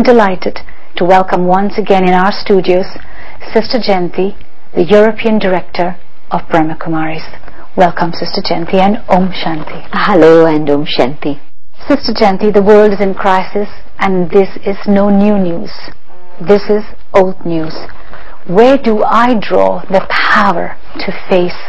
delighted to welcome once again in our studios Sister Jayanti, the European Director of Brahma Kumaris. Welcome, Sister Jayanti, and Om Shanti. Hello and Om Shanti. Sister Jayanti, the world is in crisis, and this is no new news. This is old news. Where do I draw the power to face?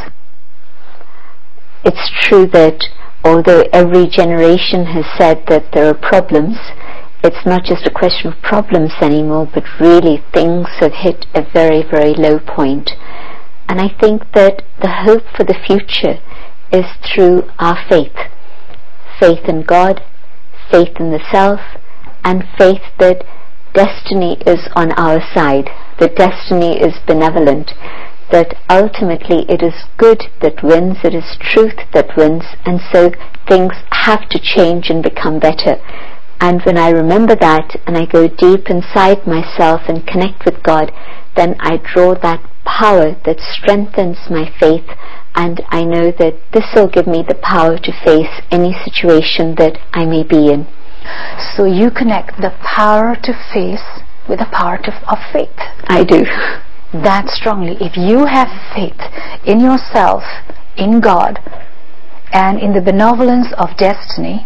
It's true that although every generation has said that there are problems, it's not just a question of problems anymore, but really things have hit a very, very low point. And I think that the hope for the future is through our faith. Faith in God, faith in the self, and faith that destiny is on our side, that destiny is benevolent, that ultimately it is good that wins, it is truth that wins, and so things have to change and become better. And when I remember that and I go deep inside myself and connect with God, then I draw that power that strengthens my faith, and I know that this will give me the power to face any situation that I may be in. So you connect the power to face with the power of faith. I do. That strongly. If you have faith in yourself, in God, and in the benevolence of destiny,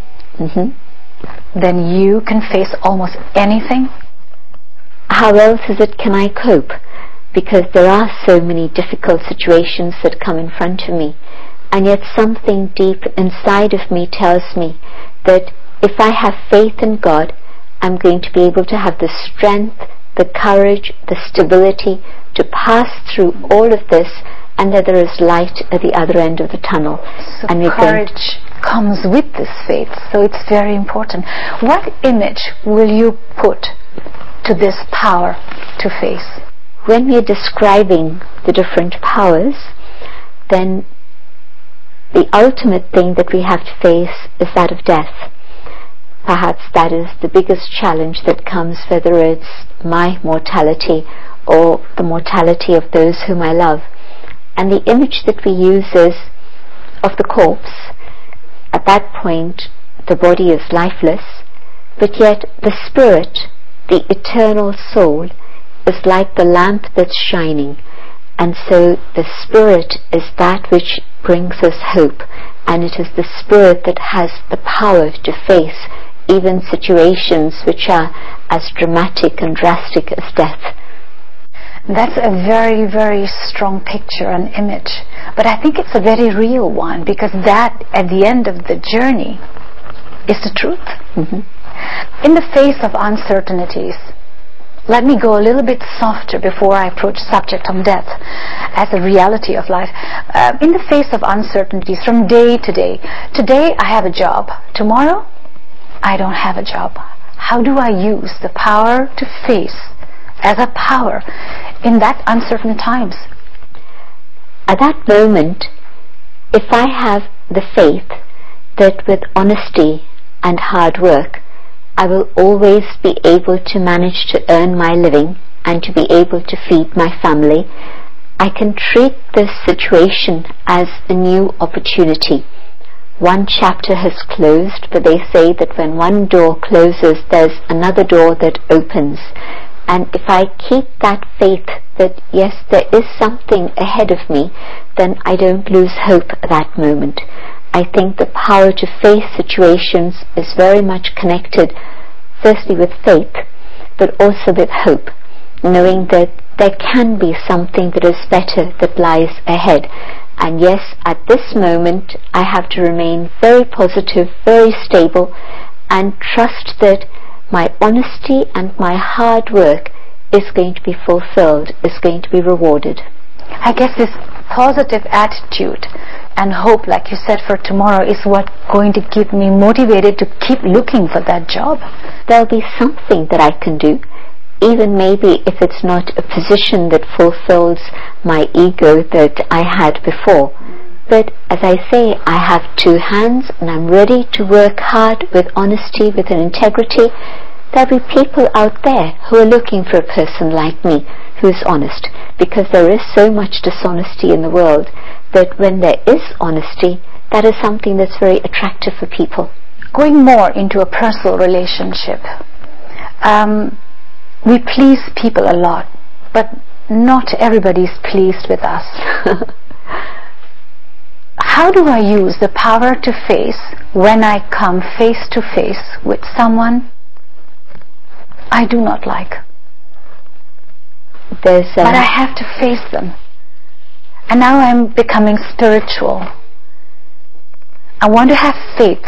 then you can face almost anything. How else can I cope? Because there are so many difficult situations that come in front of me, and yet something deep inside of me tells me that if I have faith in God, I'm going to be able to have the strength, the courage, the stability to pass through all of this, and that there is light at the other end of the tunnel. So and courage comes with this faith, so it's very important. What image will you put to this power to face? When we are describing the different powers, then the ultimate thing that we have to face is that of death. Perhaps that is the biggest challenge that comes, whether it's my mortality or the mortality of those whom I love. And the image that we use is of the corpse. At that point, the body is lifeless, but yet the spirit, the eternal soul, is like the lamp that's shining. And so the spirit is that which brings us hope, and it is the spirit that has the power to face even situations which are as dramatic and drastic as death. That's a very, very strong picture and image. But I think it's a very real one, because that, at the end of the journey, is the truth. In the face of uncertainties, let me go a little bit softer before I approach subject of death as a reality of life. In the face of uncertainties from day to day, today I have a job, tomorrow I don't have a job. How do I use the power to face as a power in that uncertain times? At that moment, if I have the faith that with honesty and hard work, I will always be able to manage to earn my living and to be able to feed my family, I can treat this situation as a new opportunity. One chapter has closed, but they say that when one door closes, there's another door that opens. And if I keep that faith that yes, there is something ahead of me, then I don't lose hope at that moment. I think the power to face situations is very much connected, firstly with faith, but also with hope, knowing that there can be something that is better that lies ahead. And yes, at this moment, I have to remain very positive, very stable, and trust that my honesty and my hard work is going to be fulfilled, is going to be rewarded. I guess this positive attitude and hope, like you said, for tomorrow is what going to keep me motivated to keep looking for that job. There'll be something that I can do, even maybe if it's not a position that fulfills my ego that I had before. But as I say, I have two hands and I'm ready to work hard with honesty, with an integrity. There'll be people out there who are looking for a person like me who is honest, because there is so much dishonesty in the world that when there is honesty, that is something that's very attractive for people. Going more into a personal relationship, we please people a lot, but not everybody is pleased with us. How do I use the power to face when I come face to face with someone I do not like? But I have to face them. And now I'm becoming spiritual. I want to have faith.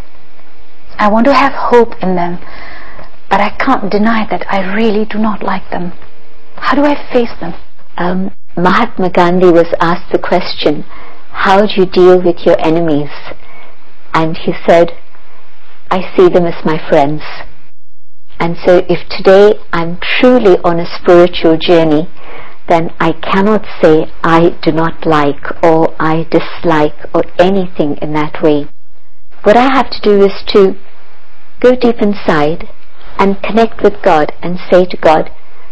I want to have hope in them. But I can't deny that I really do not like them. How do I face them? Mahatma Gandhi was asked the question, how do you deal with your enemies? And he said, I see them as my friends. And so if today I'm truly on a spiritual journey, then I cannot say I do not like or I dislike or anything in that way. What I have to do is to go deep inside and connect with God and say to God,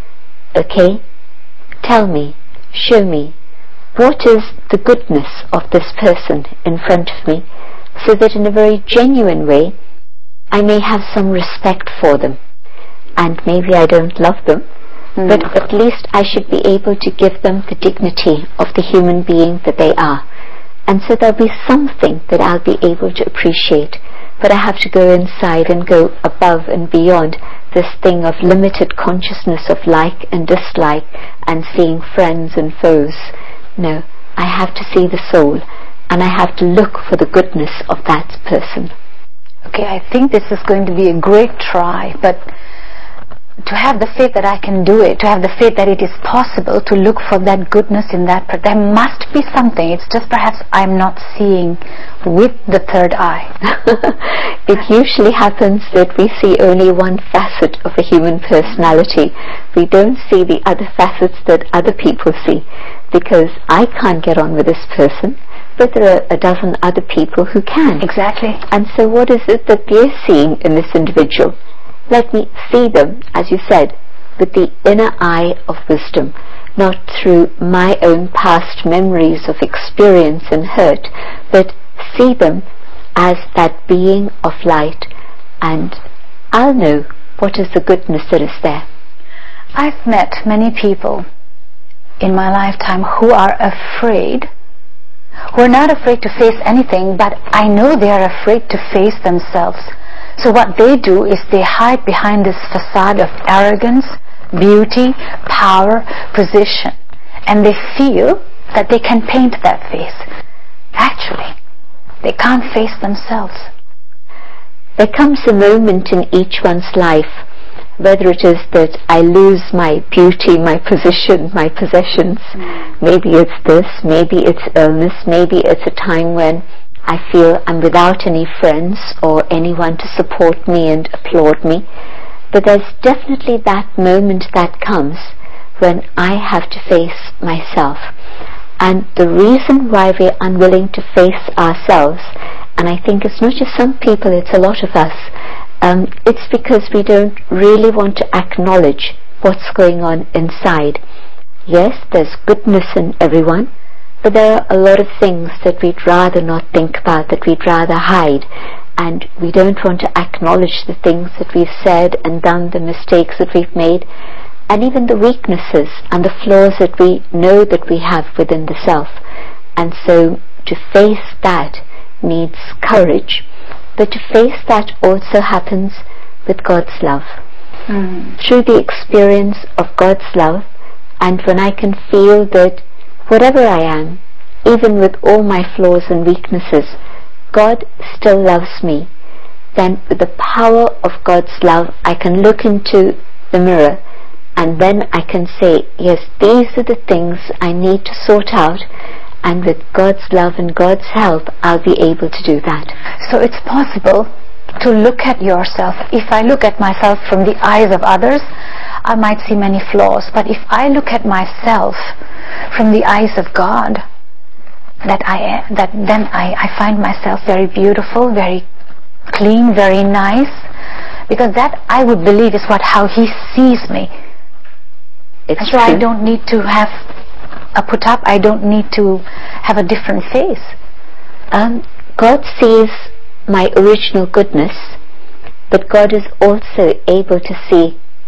okay, tell me, show me, what is the goodness of this person in front of me, so that in a very genuine way I may have some respect for them. And maybe I don't love them, but at least I should be able to give them the dignity of the human being that they are. And so there'll be something that I'll be able to appreciate. But I have to go inside and go above and beyond this thing of limited consciousness of like and dislike and seeing friends and foes. No, I have to see the soul, and I have to look for the goodness of that person. Okay, I think this is going to be a great try, but to have the faith that I can do it, to have the faith that it is possible to look for that goodness in that person, there must be something. It's just perhaps I'm not seeing with the third eye. It usually happens that we see only one facet of a human personality. We don't see the other facets that other people see, because I can't get on with this person, but there are a dozen other people who can. Exactly. And so what is it that they're seeing in this individual? Let me see them, as you said, with the inner eye of wisdom, not through my own past memories of experience and hurt, but see them as that being of light, and I'll know what is the goodness that is there. I've met many people in my lifetime who are afraid, who are not afraid to face anything, but I know they are afraid to face themselves. So what they do is they hide behind this facade of arrogance, beauty, power, position, and they feel that they can paint that face. Actually, they can't face themselves. There comes a moment in each one's life, whether it is that I lose my beauty, my position, my possessions, maybe it's this, maybe it's illness, maybe it's a time when I feel I'm without any friends or anyone to support me and applaud me. But there's definitely that moment that comes when I have to face myself. And the reason why we're unwilling to face ourselves, and I think it's not just some people, it's a lot of us, it's because we don't really want to acknowledge what's going on inside. Yes, there's goodness in everyone, but there are a lot of things that we'd rather not think about, that we'd rather hide, and we don't want to acknowledge the things that we've said and done, the mistakes that we've made, and even the weaknesses and the flaws that we know that we have within the self. And so to face that needs courage, but to face that also happens with God's love. Through the experience of God's love, and when I can feel that whatever I am, even with all my flaws and weaknesses, God still loves me, then with the power of God's love I can look into the mirror, and then I can say, yes, these are the things I need to sort out, and with God's love and God's help I'll be able to do that. So it's possible to look at yourself. If I look at myself from the eyes of others, I might see many flaws, but if I look at myself from the eyes of God, then I find myself very beautiful, very clean, very nice, because that I would believe is how He sees me. It's so true. I don't need to have a put up, I don't need to have a different face. God sees my original goodness, but God is also able to see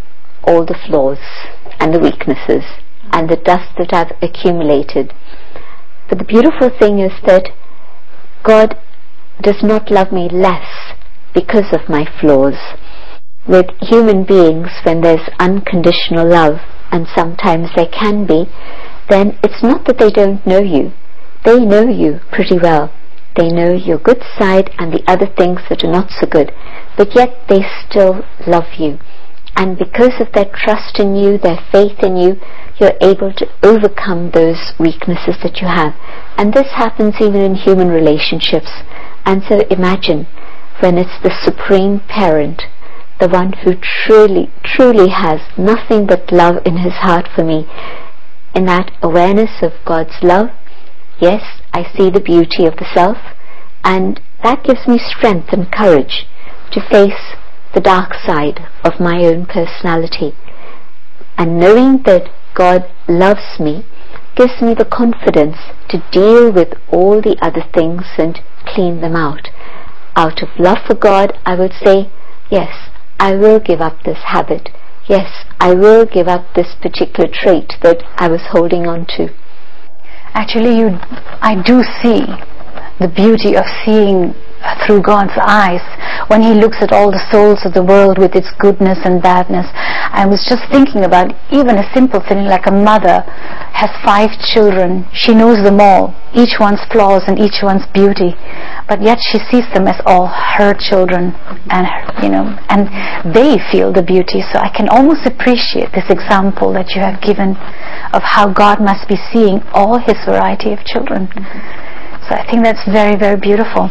all the flaws and the weaknesses and the dust that I've accumulated. But the beautiful thing is that God does not love me less because of my flaws. With human beings, when there's unconditional love, and sometimes there can be, then it's not that they don't know you. They know you pretty well. They know your good side and the other things that are not so good, but yet they still love you. And because of their trust in you, their faith in you, you're able to overcome those weaknesses that you have. And this happens even in human relationships. And so imagine when it's the supreme parent, the one who truly has nothing but love in his heart for me. In that awareness of God's love, yes, I see the beauty of the self, and that gives me strength and courage to face the dark side of my own personality. And knowing that God loves me gives me the confidence to deal with all the other things and clean them out. Out of love for God, I would say, yes, I will give up this habit. Yes, I will give up this particular trait that I was holding on to. Actually, I do see the beauty of seeing through God's eyes when He looks at all the souls of the world with its goodness and badness. I was just thinking about even a simple thing like a mother has 5 children. She knows them all, each one's flaws and each one's beauty, but yet she sees them as all her children, and and they feel the beauty. So I can almost appreciate this example that you have given of how God must be seeing all His variety of children. So I think that's very, very beautiful.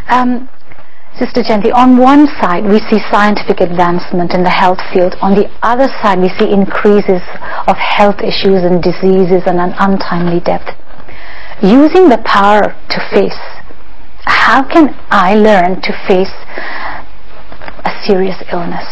Sister Jayanti, on one side we see scientific advancement in the health field. On the other side we see increases of health issues and diseases and an untimely death. Using the power to face, how can I learn to face a serious illness?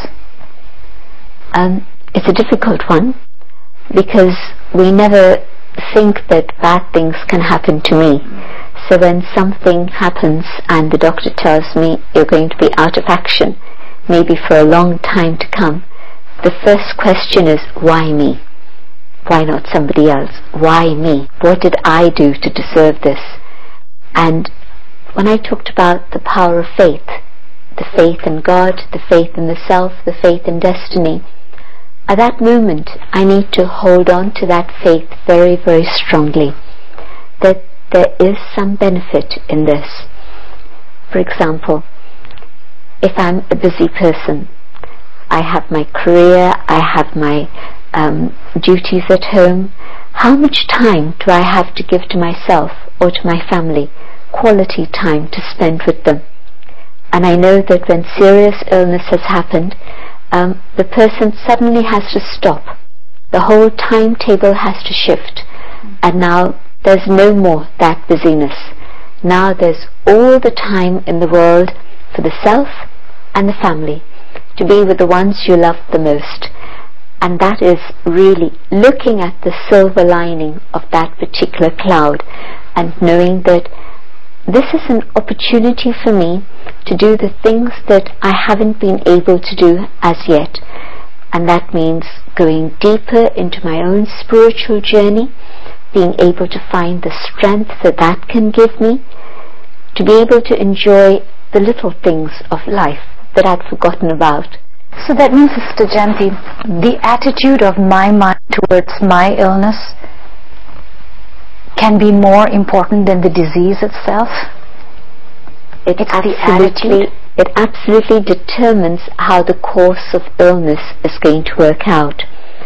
It's a difficult one, because we never think that bad things can happen to me. So when something happens and the doctor tells me you're going to be out of action, maybe for a long time to come, the first question is, why me? Why not somebody else? Why me? What did I do to deserve this? And when I talked about the power of faith, the faith in God, the faith in the self, the faith in destiny, at that moment I need to hold on to that faith very, very strongly, that there is some benefit in this. For example, if I'm a busy person, I have my career, I have my duties at home, how much time do I have to give to myself or to my family? Quality time to spend with them. And I know that when serious illness has happened, the person suddenly has to stop. The whole timetable has to shift. And now there's no more that busyness. Now there's all the time in the world for the self and the family, to be with the ones you love the most. And that is really looking at the silver lining of that particular cloud and knowing that this is an opportunity for me to do the things that I haven't been able to do as yet. And that means going deeper into my own spiritual journey, being able to find the strength that can give me, to be able to enjoy the little things of life that I'd forgotten about. So that means, Sister Jayanti, the attitude of my mind towards my illness can be more important than the disease itself? It absolutely determines how the course of illness is going to work out.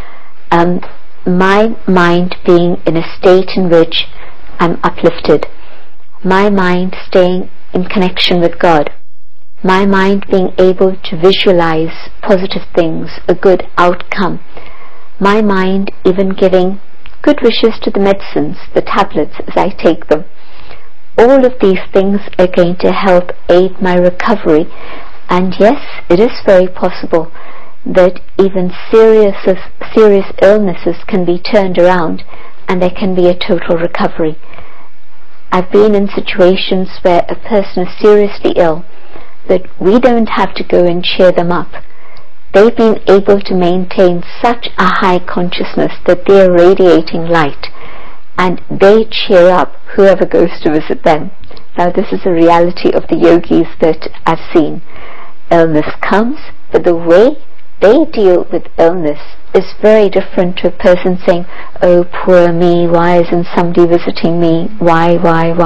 My mind being in a state in which I'm uplifted, my mind staying in connection with God, my mind being able to visualize positive things, a good outcome, my mind even giving good wishes to the medicines, the tablets as I take them. All of these things are going to help aid my recovery, and yes, it is very possible that even serious illnesses can be turned around and there can be a total recovery. I've been in situations where a person is seriously ill, but we don't have to go and cheer them up. they've been able to maintain such a high consciousness that they're radiating light, and they cheer up whoever goes to visit them. Now, this is a reality of the yogis that I've seen. Illness comes, but the way they deal with illness is very different to a person saying, "Oh, poor me, why isn't somebody visiting me? Why?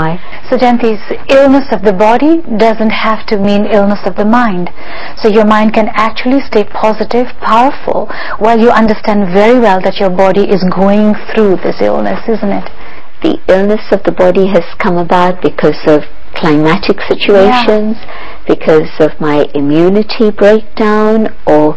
So Jayanti, illness of the body doesn't have to mean illness of the mind. So your mind can actually stay positive, powerful, while you understand very well that your body is going through this illness, isn't it? The illness of the body has come about because of climatic situations, because of my immunity breakdown, or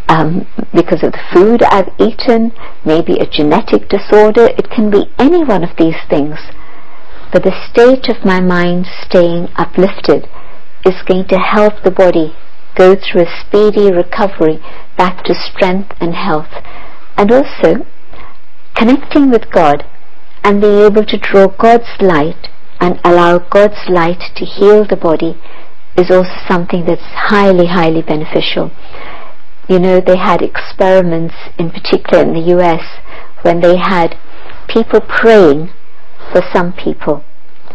because of the food I've eaten, maybe a genetic disorder. It can be any one of these things. But the state of my mind staying uplifted is going to help the body go through a speedy recovery back to strength and health. And also, connecting with God and being able to draw God's light and allow God's light to heal the body is also something that's highly, highly beneficial. You know, they had experiments, in particular in the US, when they had people praying for some people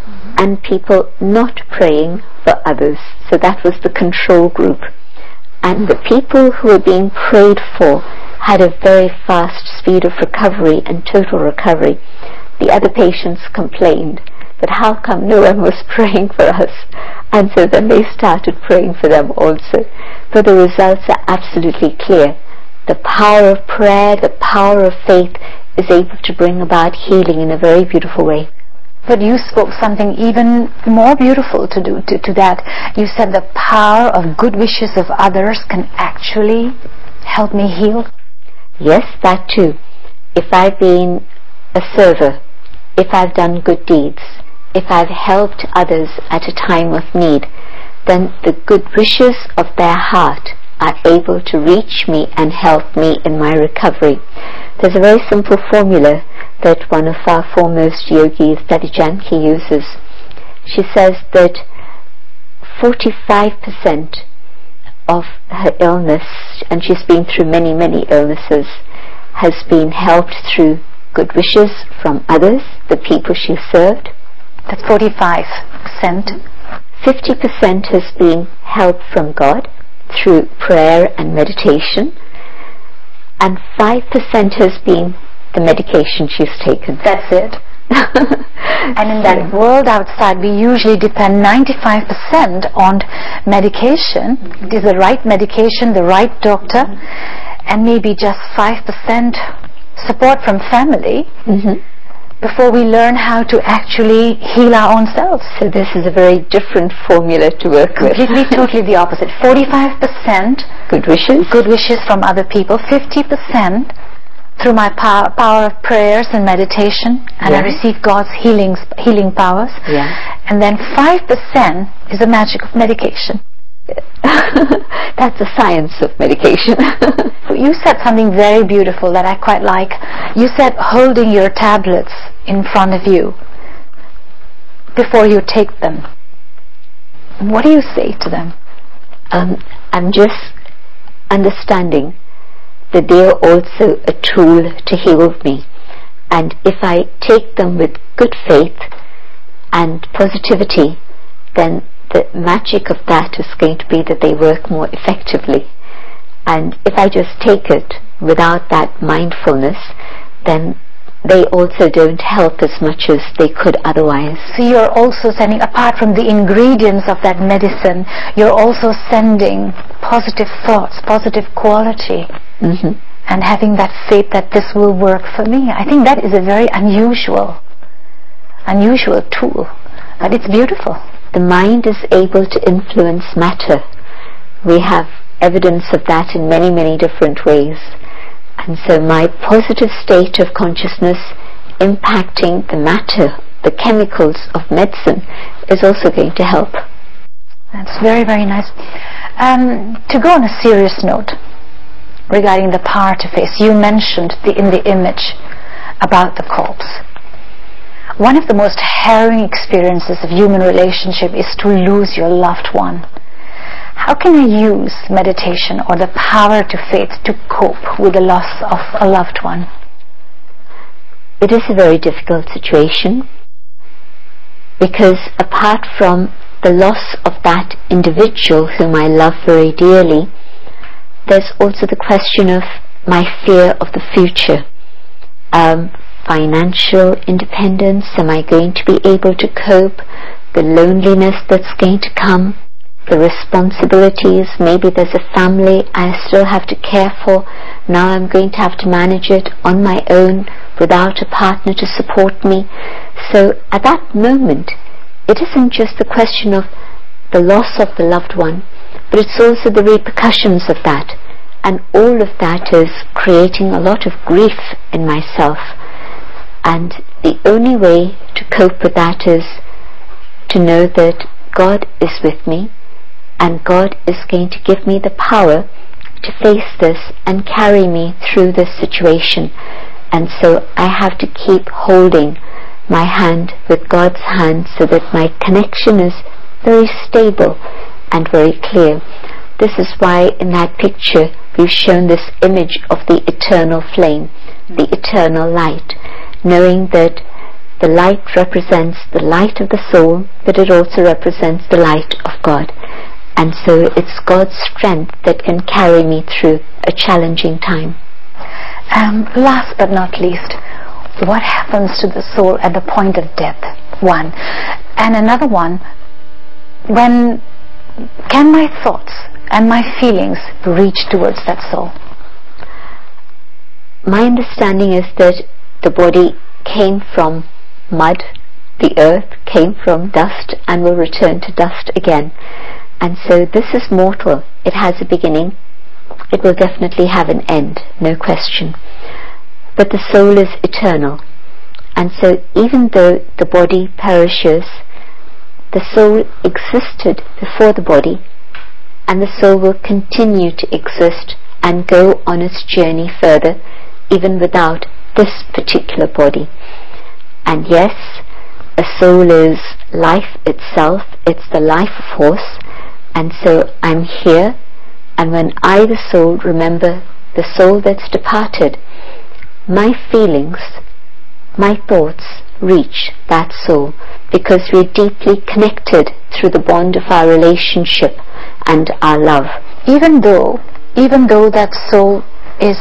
and people not praying for others. So that was the control group. And the people who were being prayed for had a very fast speed of recovery and total recovery. The other patients complained, but how come no one was praying for us? And so then they started praying for them also. So the results are absolutely clear. The power of prayer, the power of faith is able to bring about healing in a very beautiful way. But you spoke something even more beautiful to that. You said the power of good wishes of others can actually help me heal. Yes, that too. If I've been a server, if I've done good deeds, if I've helped others at a time of need, then the good wishes of their heart are able to reach me and help me in my recovery. There's a very simple formula that one of our foremost yogis, Dadi Janki, uses. She says that 45% of her illness, and she's been through many, many illnesses, has been helped through good wishes from others, the people she served. That's 45%. 50% has been help from God through prayer and meditation, and 5% has been the medication she's taken. That's it. And in that world outside, we usually depend 95% on medication. It is the right medication, the right doctor, and maybe just 5% support from family. Before we learn how to actually heal our own selves. So this is a very different formula to work with. Completely, totally the opposite. 45% good wishes from other people, 50% through my power of prayers and meditation, and I receive God's healing powers. And then 5% is the magic of medication. That's the science of medication. You said something very beautiful that I quite like. You said holding your tablets in front of you before you take them. What do you say to them? I'm just understanding that they are also a tool to heal me. And if I take them with good faith and positivity, then the magic of that is going to be that they work more effectively. And if I just take it without that mindfulness, then they also don't help as much as they could otherwise. So you're also sending, apart from the ingredients of that medicine, you're also sending positive thoughts, positive quality, and having that faith that this will work for me. I think that is a very unusual tool, but it's beautiful. The mind is able to influence matter. We have evidence of that in many, many different ways. And so my positive state of consciousness impacting the matter, the chemicals of medicine, is also going to help. That's very, very nice. To go on a serious note regarding the power to face, you mentioned in the image about the corpse. One of the most harrowing experiences of human relationship is to lose your loved one. How can I use meditation or the power to faith to cope with the loss of a loved one? It is a very difficult situation, because apart from the loss of that individual whom I love very dearly, there's also the question of my fear of the future. Financial independence, am I going to be able to cope? The loneliness that's going to come, the responsibilities, maybe there's a family I still have to care for, now I'm going to have to manage it on my own without a partner to support me. So at that moment, it isn't just the question of the loss of the loved one, but it's also the repercussions of that. And all of that is creating a lot of grief in myself. And the only way to cope with that is to know that God is with me, and God is going to give me the power to face this and carry me through this situation. And so I have to keep holding my hand with God's hand so that my connection is very stable and very clear. This is why in that picture we've shown this image of the eternal flame, the eternal light, knowing that the light represents the light of the soul, but it also represents the light of God. And so it's God's strength that can carry me through a challenging time. Last but not least, what happens to the soul at the point of death? One. And another one, when can my thoughts and my feelings reach towards that soul? My understanding is that the body came from mud, the earth came from dust and will return to dust again. And so this is mortal. It has a beginning. It will definitely have an end, no question. But the soul is eternal. And so even though the body perishes, the soul existed before the body, and the soul will continue to exist and go on its journey further, even without this particular body. And yes, a soul is life itself. It's the life force. And so I'm here, and when I, the soul, remember the soul that's departed, my feelings, my thoughts reach that soul, because we're deeply connected through the bond of our relationship and our love. Even though that soul is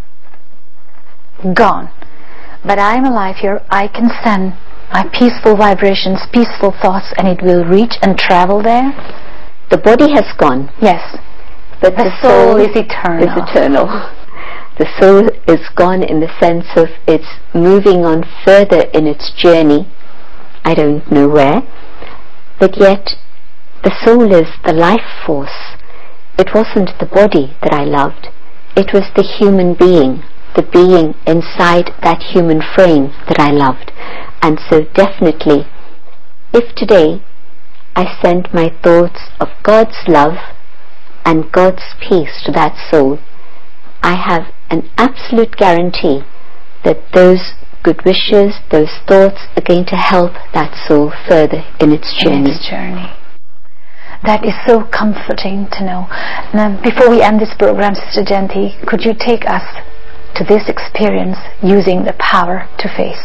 gone, but I'm alive here, I can send my peaceful vibrations, peaceful thoughts, and it will reach and travel there. The body has gone. Yes. But the soul is eternal. The soul is gone in the sense of it's moving on further in its journey. I don't know where. But yet, the soul is the life force. It wasn't the body that I loved. It was the human being, the being inside that human frame that I loved. And so definitely, if today I send my thoughts of God's love and God's peace to that soul, I have an absolute guarantee that those good wishes, those thoughts are going to help that soul further in its journey. That is so comforting to know. Now, before we end this program, Sister Jayanti, could you take us to this experience using the power to face?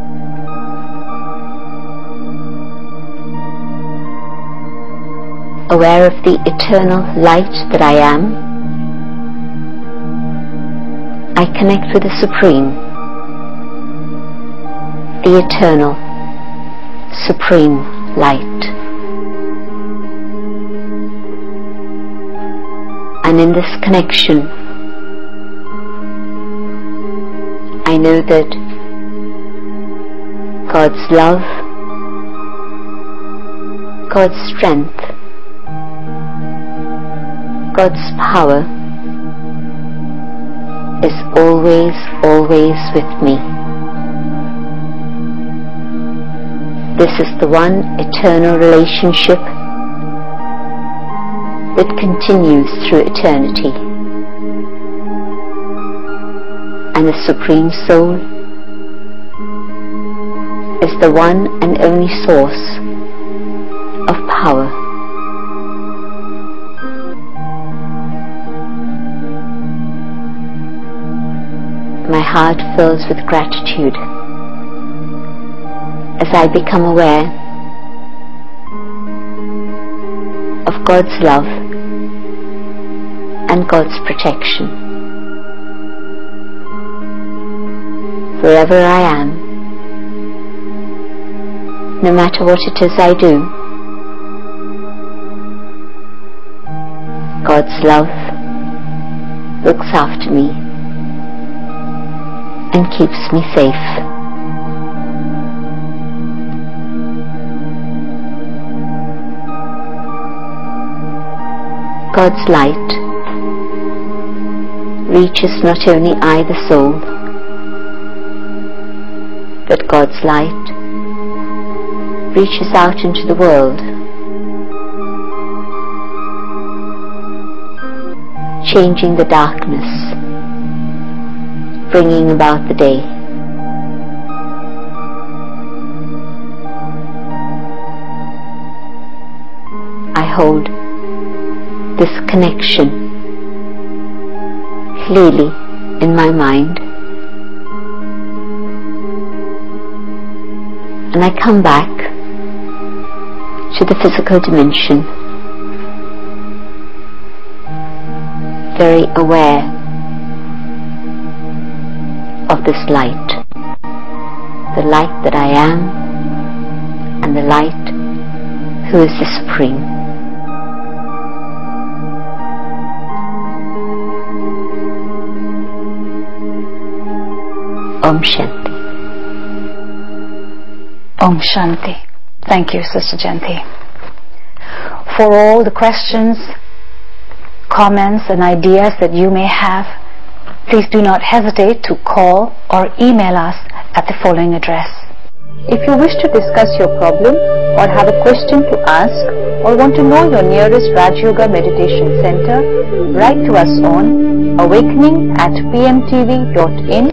Aware of the eternal light that I am, I connect with the Supreme, the eternal, supreme light. And in this connection, I know that God's love, God's strength, God's power is always, always with me. This is the one eternal relationship that continues through eternity. And the Supreme Soul is the one and only source of power. heart fills with gratitude as I become aware of God's love and God's protection. Wherever I am, no matter what it is I do, God's love looks after me and keeps me safe. God's light reaches not only I, the soul, but God's light reaches out into the world, changing the darkness, bringing about the day. I hold this connection clearly in my mind, and I come back to the physical dimension, very aware of this light, the light that I am and the light who is the Supreme. Om Shanti. Om Shanti. Thank you, Sister Jayanti. For all the questions, comments and ideas that you may have, please do not hesitate to call or email us at the following address. If you wish to discuss your problem or have a question to ask or want to know your nearest Raj Yoga Meditation Center, write to us on awakening@pmtv.in